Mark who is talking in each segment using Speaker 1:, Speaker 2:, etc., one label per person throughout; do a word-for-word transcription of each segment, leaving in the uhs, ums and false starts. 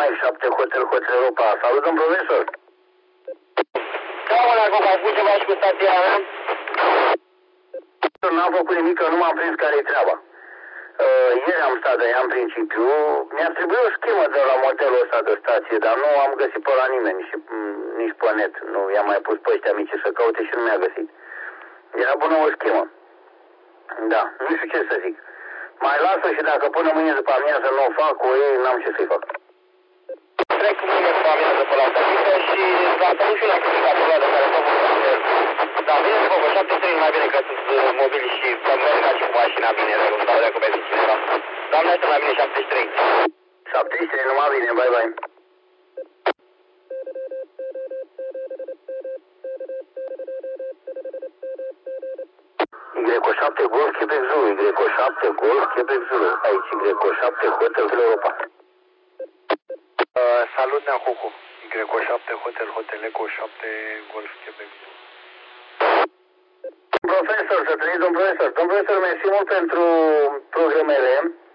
Speaker 1: Mike șapte Hotel Hotel Europa. Salut, domn profesor!
Speaker 2: Da, mă, dacă ai spus ceva și cu stația mea?
Speaker 1: N-am făcut nimic, că nu m-am prins care-i treaba. Uh, ieri am stat de ea în principiu. Mi-a trebuit o schemă de la modelul ăsta de stație, dar nu am găsit pe la nimeni și nici pe net. Nu i-am mai pus pe ăștia mici să caute și nu mi-a găsit. Era bună o schemă. Da, nu știu ce să zic. Mai lasă și dacă până mâine după amiază nu o fac cu ei, n-am ce să-i fac.
Speaker 2: Trec mâine după amiază pe la stațică și dacă nu știu la comunicatorul ăla de care tot vorbim. Dar bine, după vă șapte trei mai bine că sunt mobili și că merg ca și cu mașina bine, dar nu stau dacă vezi cineva. Doamne, asta mai bine șaptezeci și trei.
Speaker 1: șaptezeci și trei, numai bine, bye bye. Y șapte Golf Quebec Zulu, Y șapte Golf Quebec Zulu, aici Y șapte Hotel Europa.
Speaker 3: Uh, salut, Neacucu, Y șapte Hotel Hotel Eco șapte Golf Quebec Zulu.
Speaker 1: Profesor, să trăiți, domn profesor. Domn profesor, mersi mult pentru programele.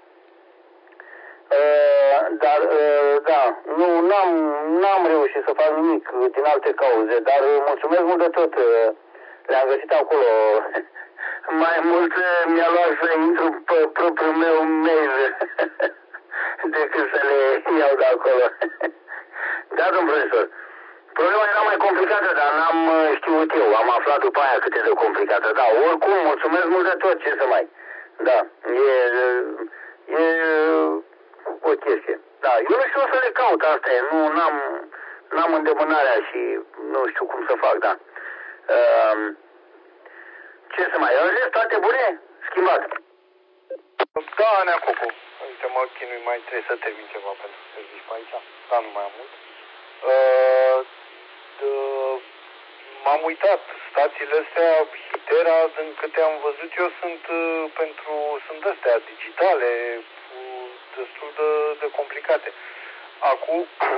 Speaker 1: Uh, dar, uh, da, nu, n-am, n-am reușit să fac nimic din alte cauze, dar mulțumesc mult de tot. Le-am găsit acolo. Mai mult mi-a luat să intru pe propriul meu mail decât să le iau de acolo. Da, domn profesor. Problema era mai complicată, dar n-am știut eu. Am aflat după aia cât e de complicată. Da, oricum, mulțumesc mult de tot, ce să mai. Da, e, e o chestie. Da, eu nu știu să le caut, asta e. Nu, n-am, n-am îndemânarea și nu știu cum să fac, da. Uh, ce să mai, în rest, toate bune? Schimbat.
Speaker 3: Da, Neacucu. Uite, mă chinui, mai trebuie să termin ceva pentru servici pe aici. Da, nu mai am mult. Uh, uh, M-am uitat, stațiile astea, Hitera, din câte am văzut eu, sunt uh, pentru, sunt astea digitale, uh, destul de, de complicate. Acum,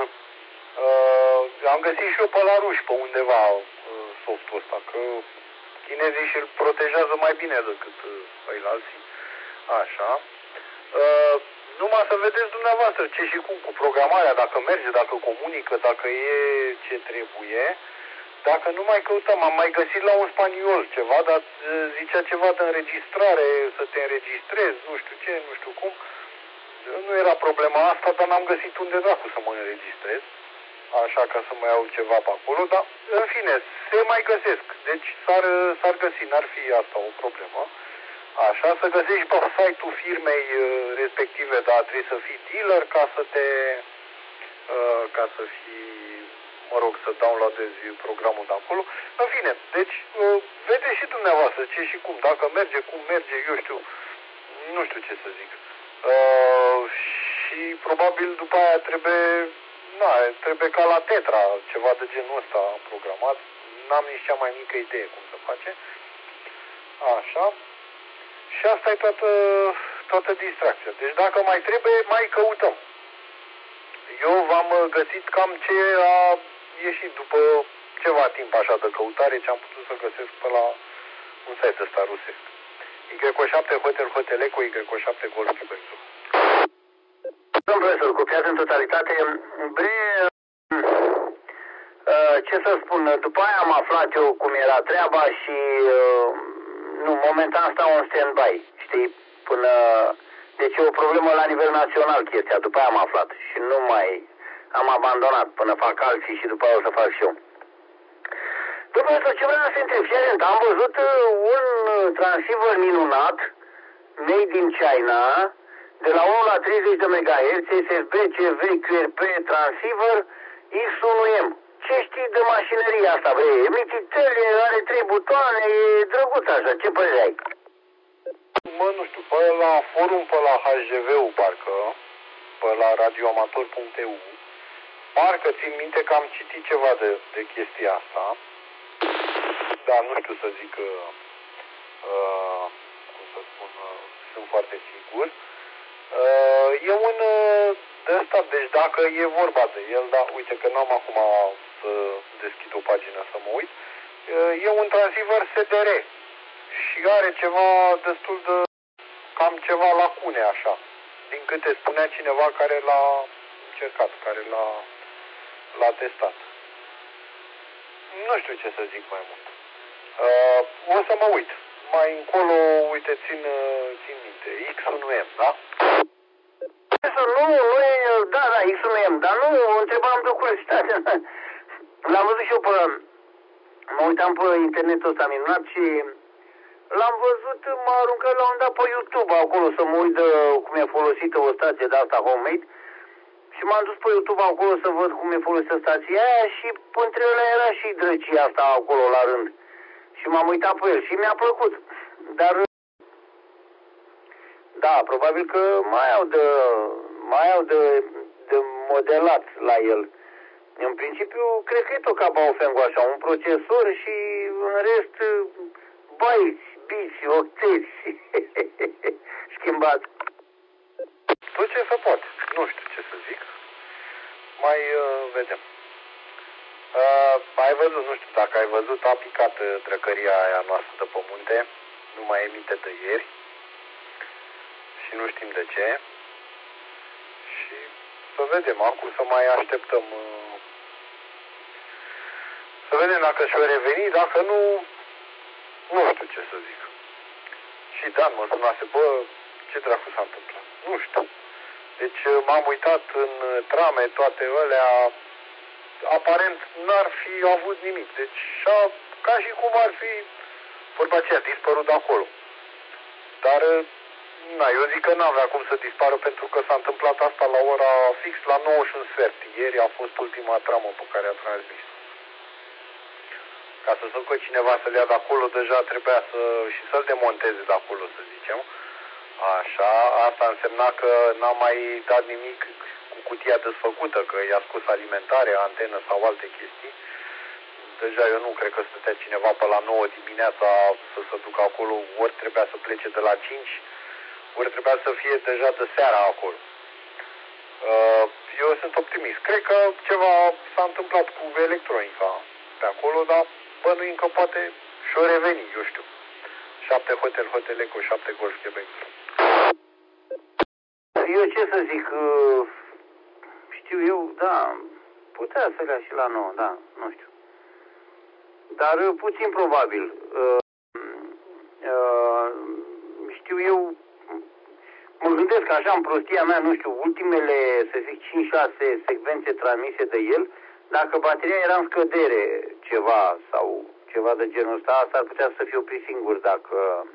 Speaker 3: uh, am găsit și eu pe la ruși, pe undeva, uh, softul ăsta, că chinezii și-l protejează mai bine decât uh, ăi alții. Așa. Uh, numai să vedeți dumneavoastră ce și cum cu programarea, dacă merge, dacă comunică, dacă e ce trebuie. Dacă nu mai căutăm, am mai găsit la un spaniol ceva, dar zicea ceva de înregistrare, să te înregistrezi, nu știu ce, nu știu cum. Nu era problema asta, dar n-am găsit unde dracu să mă înregistrez. Așa, ca să mai iau ceva pe acolo, dar în fine, se mai găsesc. Deci s-ar, s-ar găsi, n-ar fi asta o problemă. Așa, să găsești pe site-ul firmei respective, dar trebuie să fii dealer ca să te, ca să fii, mă rog, să downloadezi programul de acolo. În fine, deci vedeți și dumneavoastră ce și cum, dacă merge, cum merge, eu știu, nu știu ce să zic. Uh, și probabil după aia trebuie, na, trebuie ca la Tetra, ceva de genul ăsta programat. N-am nici cea mai mică idee cum să face. Așa. Și asta e toată, toată distracția. Deci dacă mai trebuie, mai căutăm. Eu v-am găsit cam ce a ieșit după ceva timp așa de căutare, ce am putut să găsesc pe la un site ăsta rusesc. Y șapte Hotel Hotel Eco, Y șapte Golf Quebec Zulu.
Speaker 1: Domnul profesor, copiat în totalitate, bre, ce să spun, după aia am aflat eu cum era treaba și nu, momentan stau în stand-by, știi, până, deci e o problemă la nivel național chestia, după aia am aflat și nu mai am abandonat până fac alții și după aia o să fac și eu. Domnul profesor, ce vreau să întreb, am văzut un transceiver minunat, made in China, de la unu la treizeci de megahertz, S S B, C V, Q R P, transceiver, X unu M. Ce știi de mașineria asta, bre? E mititele, are trei butoane, e drăguț așa, ce părere ai?
Speaker 3: Mă, nu știu, pe la forum, pe la H G V-ul, parcă, pe la radioamator punct e u, parcă țin minte că am citit ceva de, de chestia asta, dar nu știu să zic că, uh, cum să spun, uh, sunt foarte sigur. Uh, e un uh, de ăsta, deci dacă e vorba de el, dar uite că n-am acum să deschid o pagină să mă uit, uh, e un transceiver S D R și are ceva destul de, cam ceva lacune așa, din câte spunea cineva care l-a, încercat, care l-a, l-a testat. Nu știu ce să zic mai mult. Uh, o să mă uit. Mai încolo, uite, țin, țin minte. X unu M, da?
Speaker 1: Nu, nu e, da, da, X unu M, dar nu, întrebam de curiozitate. L-am văzut și eu pe, mă uitam pe internetul ăsta minunat și l-am văzut, m-a aruncat la un dat pe YouTube acolo să mă uit de cum e folosită o stație de asta homemade. Și m-am dus pe YouTube acolo să văd cum e folosită stația aia și între ele era și drăcia asta acolo la rând. Și m-am uitat pe el și mi-a plăcut. Dar, da, probabil că mai au de, mai au de, de modelat la el. În principiu, cred că e tot ca Baofeng așa, un procesor și în rest bytes, biți, octeți, schimbați.
Speaker 3: Tot ce se poate. Nu știu ce să zic. Mai uh, vedem. Uh, ai văzut, nu știu dacă ai văzut, a picat uh, drăcăria aia noastră de pe munte. Nu mai emite de ieri. Și nu știm de ce. Și să vedem, acum să mai așteptăm. Uh, să vedem dacă și-o reveni, dacă nu, nu știu ce să zic. Și Dan mă sunase, bă, ce dracu s-a întâmplat? Nu știu. Deci m-am uitat în trame, toate alea, aparent n-ar fi avut nimic. Deci ca și cum ar fi, vorba aceea, dispărut de acolo. Dar, na, eu zic că n-avea cum să dispară pentru că s-a întâmplat asta la ora fix la nouă și un sfert. Ieri a fost ultima tramă pe care a transmis. Ca să ducă cineva să-l ia de acolo, deja trebuia să, și să-l demonteze de acolo, să zicem. Așa, asta însemna că n-a mai dat nimic cu cutia desfăcută, că i-a scos alimentare, antenă sau alte chestii. Deja eu nu cred că stătea cineva pe la nouă dimineața să se ducă acolo, ori trebuia să plece de la cinci, ori trebuia să fie deja de seara acolo. Eu sunt optimist. Cred că ceva s-a întâmplat cu electronica pe acolo, dar bănuim că poate și-o reveni, eu știu. șapte Hotel, Hotel Eco, șapte Golf, Quebec.
Speaker 1: Eu ce să zic, știu eu, da, putea să le ia și la nouă, da, nu știu. Dar puțin probabil. Știu eu, mă gândesc așa în prostia mea, nu știu, ultimele, să zic, cinci șase secvențe transmise de el, dacă bateria era în scădere ceva sau ceva de genul ăsta, asta ar putea să fie oprit singur dacă,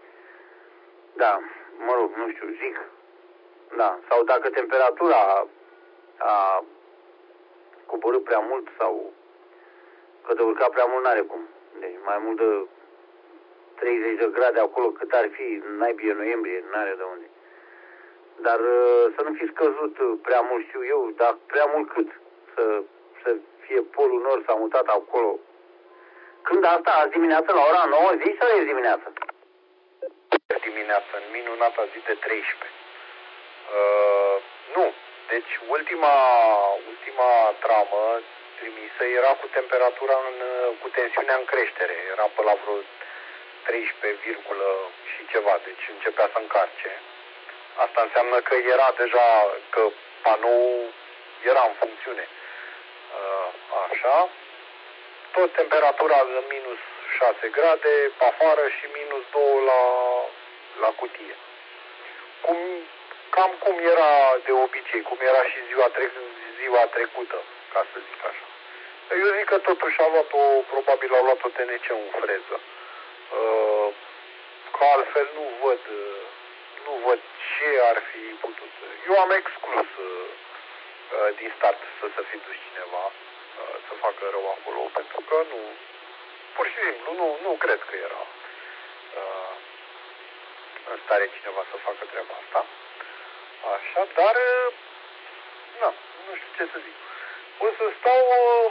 Speaker 1: da, mă rog, nu știu, zic, da, sau dacă temperatura a coborât prea mult sau că de urcat prea mult n-are cum. Deci mai mult de treizeci de grade acolo cât ar fi, naibii noiembrie, n-are de unde. Dar să nu fi scăzut prea mult, știu eu, dar prea mult cât să, să fie polul nord s-a mutat acolo. Când asta, azi dimineață la ora nouă zi sau e dimineață?
Speaker 3: Dimineață, în minunata zi de treisprezece. Uh, nu, deci ultima, ultima tramă trimisă era cu temperatura, în, cu tensiunea în creștere. Era pe la vreo treisprezece, și ceva, deci începea să încarce. Asta înseamnă că era deja, că panoul era în funcțiune. Uh, așa. Tot temperatura de minus șase grade pe afară și minus doi la, la cutie. Cum, cam cum era de obicei, cum era și ziua, trec, ziua trecută, ca să zic așa. Eu zic că totuși a luat-o, probabil a luat-o T N C în freză. Uh, că altfel nu văd, nu văd ce ar fi putut. Eu am exclus uh, din start să se fi dus cineva să facă rău acolo, pentru că nu, pur și simplu, nu, nu cred că era uh, în stare cineva să facă treaba asta. Așa, dar, na, nu știu ce să zic. O să stau uh,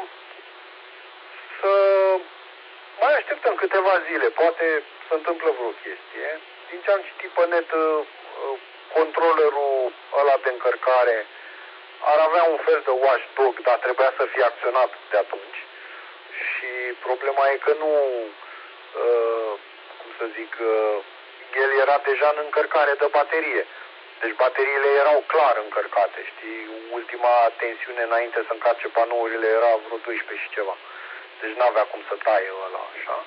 Speaker 3: să mai așteptăm câteva zile, poate se întâmplă vreo chestie. Din ce am citit pe net, uh, controllerul ăla de încărcare ar avea un fel de watchdog, dar trebuia să fie acționat de atunci. Și problema e că nu, uh, cum să zic, uh, el era deja în încărcare de baterie. Deci bateriile erau clar încărcate, știi? Ultima tensiune înainte să încarce panourile era vreo doisprezece și ceva. Deci n-avea cum să taie ăla, așa.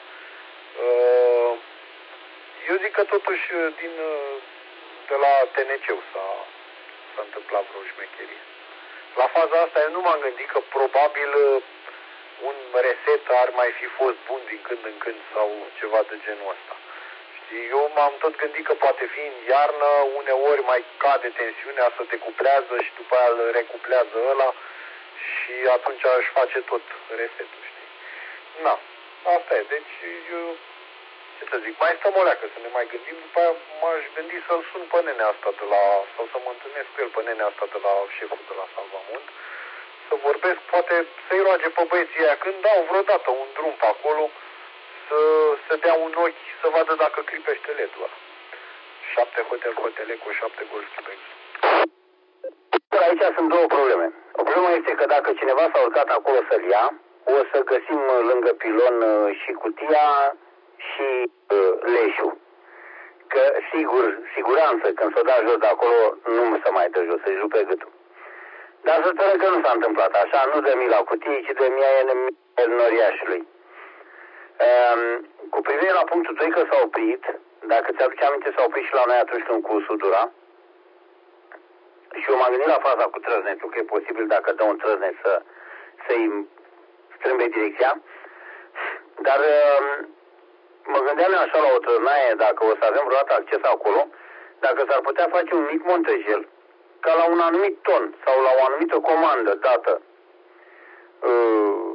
Speaker 3: Eu zic că totuși din, de la T N C-ul s-a, s-a întâmplat vreo șmecherie. La faza asta eu nu m-am gândit că probabil un reset ar mai fi fost bun din când în când sau ceva de genul ăsta. Eu m-am tot gândit că poate fi în iarnă, uneori mai cade tensiunea, să decuplează și după aia îl recuplează ăla și atunci își face tot resetul, știi? Na, asta e. Deci, eu, ce să zic, mai stăm o leacă să ne mai gândim, după aia m-aș gândi să-l sun pe nenea asta de la, sau să mă întâlnesc cu el pe nenea asta de la șeful de la Salvamont, să vorbesc, poate să-i roage pe băieții aia când dau vreodată un drum pe acolo, să, să dea un ochi, să vadă dacă clipește L E D-ul ăla. Șapte hotel hotele cu șapte Golf Quebec.
Speaker 1: Aici sunt două probleme. O problemă este că dacă cineva s-a urcat acolo să-l ia, o să găsim lângă pilon și cutia și uh, leșul. Că sigur, siguranță, când s-o da jos de acolo, nu se mai dă jos, să-i rupe gâtul. Dar să sperăm că nu s-a întâmplat așa, nu dă mila cutiei, ci dă mila noriașului. Um, cu privire la punctul doi că s-a oprit, dacă ți-aduce aminte, s-a oprit și la noi atunci când cu Sudura. Și eu m-am gândit la faza cu trăznetul, că e posibil dacă dă un trăznet să, să-i strâmbe direcția. Dar um, mă gândeam așa la o trăznaie, dacă o să avem vreodată acces acolo, dacă s-ar putea face un mic montejel, ca la un anumit ton sau la o anumită comandă dată uh,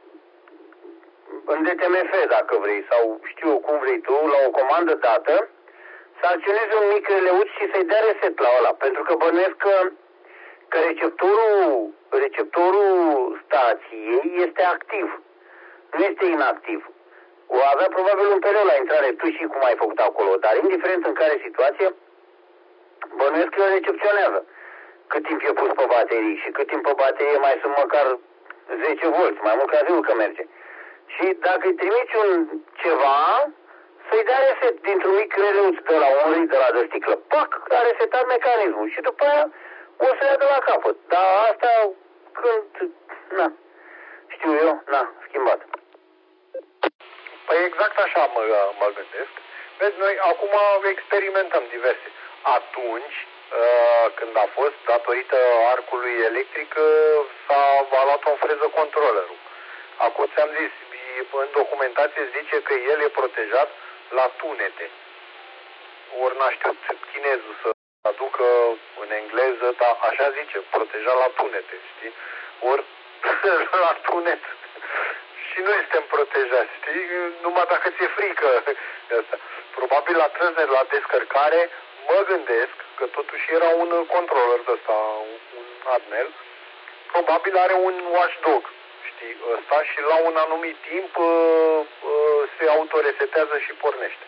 Speaker 1: în D T M F, dacă vrei, sau știu cum vrei tu, la o comandă dată, să acționezi un mic releuț și să-i dea reset la ăla. Pentru că bănuiesc că, că receptorul, receptorul stației este activ, nu este inactiv. O avea probabil un perioad la intrare, tu și cum ai făcut acolo, dar indiferent în care situație, bănuiesc că el recepționează. Cât timp e pus pe baterii și cât timp pe baterie mai sunt măcar zece volți, mai mult ca ziua că merge. Și dacă îi trimiți un ceva, să-i dea reset dintr-un mic releuț de la un rit de la de sticlă. Pac, a resetat mecanismul și după aia o să ia de la capăt. Dar asta când, na, știu eu, na, schimbat.
Speaker 3: Păi exact așa mă, mă gândesc. Vezi, noi acum experimentăm diverse. Atunci, când a fost, datorită arcului electric, s-a luat o freză controllerul. Acum ți-am zis, în documentație zice că el e protejat la tunete. Ori n-a știut chinezul să aducă în engleză, dar așa zice, protejat la tunete, știi? Ori la tunet și noi suntem protejați, știi? Numai dacă ți-e frică. Asta. Probabil la trăznet, la descărcare, mă gândesc că totuși era un controller de ăsta, un adnel, probabil are un watchdog. Ăsta și la un anumit timp uh, uh, se autoresetează și pornește.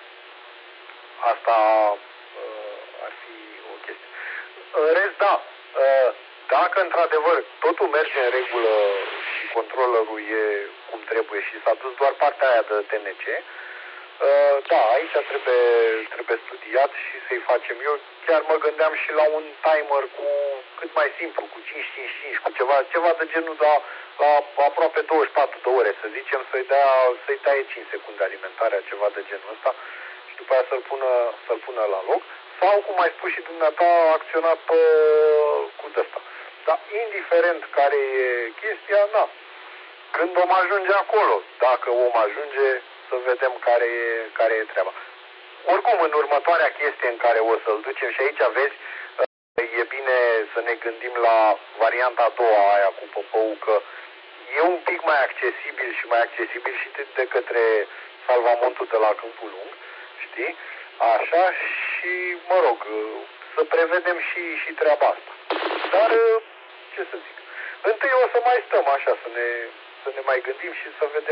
Speaker 3: Asta uh, ar fi o chestie. În rest, da, uh, dacă într-adevăr totul merge în regulă și controllerul e cum trebuie și s-a dus doar partea aia de T N C, uh, da, aici trebuie, trebuie studiat și să-i facem. Eu chiar mă gândeam și la un timer cu cât mai simplu, cu cinci cinci cinci, cu ceva, ceva de genul, dar la aproape douăzeci și patru de ore, să zicem, să-i dea, să-i taie cinci secunde alimentarea, ceva de genul ăsta, și după aia să-l pună, să-l pună la loc, sau, cum ai spus și dumneata, acționat pe, cu ăsta. Dar, indiferent care e chestia, na, când vom ajunge acolo, dacă vom ajunge, să vedem care e, care e treaba. Oricum, în următoarea chestie în care o să-l ducem, și aici, vezi, e bine să ne gândim la varianta a doua aia cu păpău, că e un pic mai accesibil și mai accesibil și de către Salvamontul de la Câmpul Lung, știi? Așa și, mă rog, să prevedem și, și treaba asta. Dar, ce să zic, întâi o să mai stăm așa, să ne, să ne mai gândim și să vedem